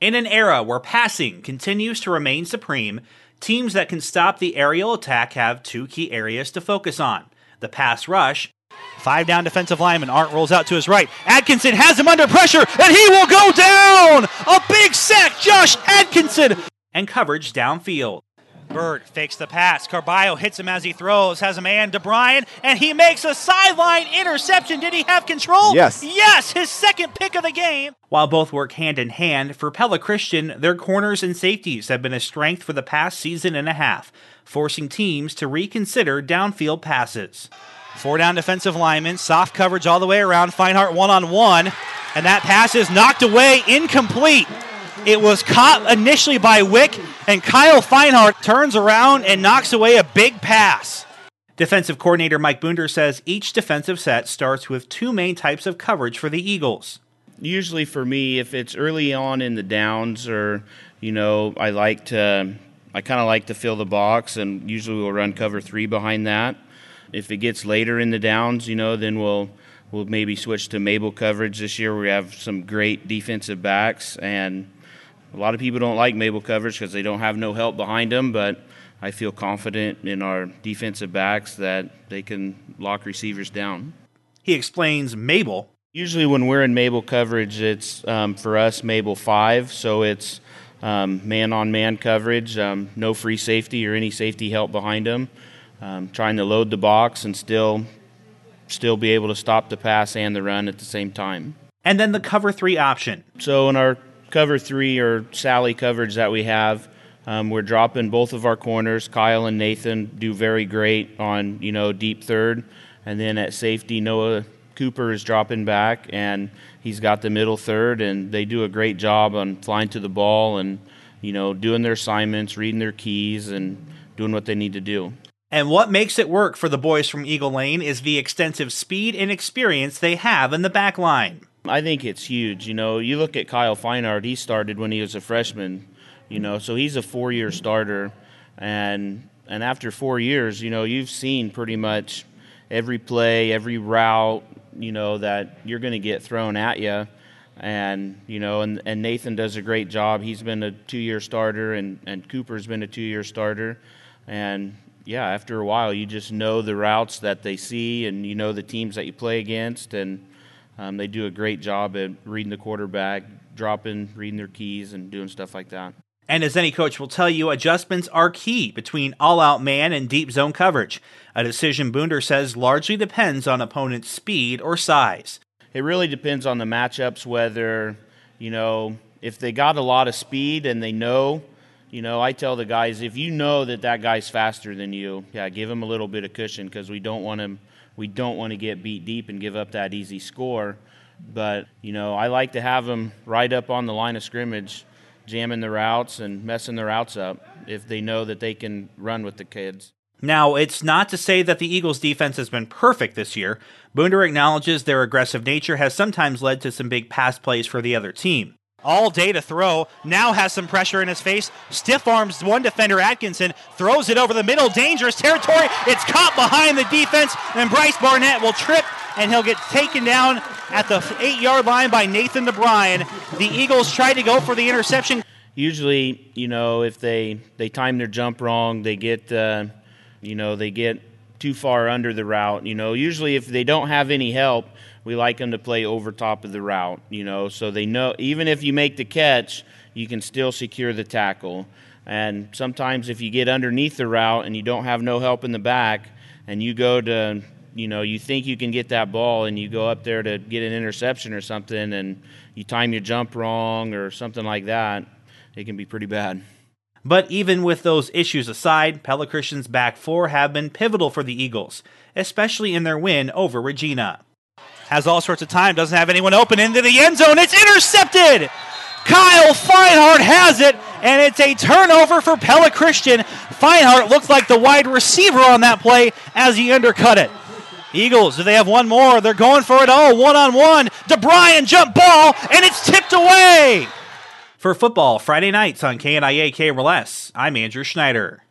In an era where passing continues to remain supreme, teams that can stop the aerial attack have two key areas to focus on: the pass rush. 5 down defensive lineman. Arndt rolls out to his right. Atkinson has him under pressure, and he will go down! A big sack, Josh Atkinson! And coverage downfield. Bird fakes the pass. Carballo hits him as he throws, has a man, DeBryan, and he makes a sideline interception. Did he have control? Yes. Yes, his second pick of the game. While both work hand in hand, for Pella Christian, their corners and safeties have been a strength for the past season and a half, forcing teams to reconsider downfield passes. 4 down defensive linemen, soft coverage all the way around, Feinhardt one-on-one, and that pass is knocked away, incomplete. It was caught initially by Wick, and Kyle Feinhardt turns around and knocks away a big pass. Defensive coordinator Mike Boonder says each defensive set starts with two main types of coverage for the Eagles. Usually for me, if it's early on in the downs or, I kind of like to fill the box, and usually we'll run cover 3 behind that. If it gets later in the downs, then we'll maybe switch to Mabel coverage. This year we have some great defensive backs, and a lot of people don't like Mabel coverage because they don't have no help behind them, but I feel confident in our defensive backs that they can lock receivers down. He explains Mabel. Usually when we're in Mabel coverage, it's for us Mabel 5, so it's man-on-man coverage, no free safety or any safety help behind them. Trying to load the box and still be able to stop the pass and the run at the same time. And then the cover 3 option. So in our cover 3 or Sally coverage that we have, we're dropping both of our corners. Kyle and Nathan do very great on, deep third. And then at safety, Noah Cooper is dropping back, and he's got the middle third, and they do a great job on flying to the ball and, doing their assignments, reading their keys, and doing what they need to do. And what makes it work for the boys from Eagle Lane is the extensive speed and experience they have in the back line. I think it's huge. You look at Kyle Feinhardt, he started when he was a freshman, so he's a 4-year starter. And after 4 years, you've seen pretty much every play, every route, that you're going to get thrown at you. And, and Nathan does a great job. He's been a 2-year starter, and Cooper's been a 2-year starter. And yeah, after a while, you just know the routes that they see, and the teams that you play against, and they do a great job at reading the quarterback, reading their keys, and doing stuff like that. And as any coach will tell you, adjustments are key between all-out man and deep zone coverage, a decision Boonder says largely depends on opponent's speed or size. It really depends on the matchups, whether, if they got a lot of speed and they know, I tell the guys, if you know that guy's faster than you, give him a little bit of cushion, because we don't want to get beat deep and give up that easy score. But, I like to have them right up on the line of scrimmage, jamming the routes and messing the routes up if they know that they can run with the kids. Now, it's not to say that the Eagles' defense has been perfect this year. Boonder acknowledges their aggressive nature has sometimes led to some big pass plays for the other team. All day to throw, now has some pressure in his face, stiff arms one defender, Atkinson, throws it over the middle, dangerous territory, it's caught behind the defense, and Bryce Barnett will trip, and he'll get taken down at the 8-yard line by Nathan DeBryan. The Eagles tried to go for the interception. Usually, if they time their jump wrong, they get too far under the route. Usually if they don't have any help, we like them to play over top of the route, so they know even if you make the catch, you can still secure the tackle. And sometimes if you get underneath the route and you don't have no help in the back, and you go to, you think you can get that ball and you go up there to get an interception or something, and you time your jump wrong or something like that, it can be pretty bad. But even with those issues aside, Pella Christian's back 4 have been pivotal for the Eagles, especially in their win over Regina. Has all sorts of time, doesn't have anyone open into the end zone. It's intercepted! Kyle Feinhardt has it, and it's a turnover for Pella Christian. Feinhardt looked like the wide receiver on that play as he undercut it. Eagles, do they have one more? They're going for it all, one-on-one. DeBryan jump ball, and it's tipped away! For football Friday nights on KNIA KRLS, I'm Andrew Schneider.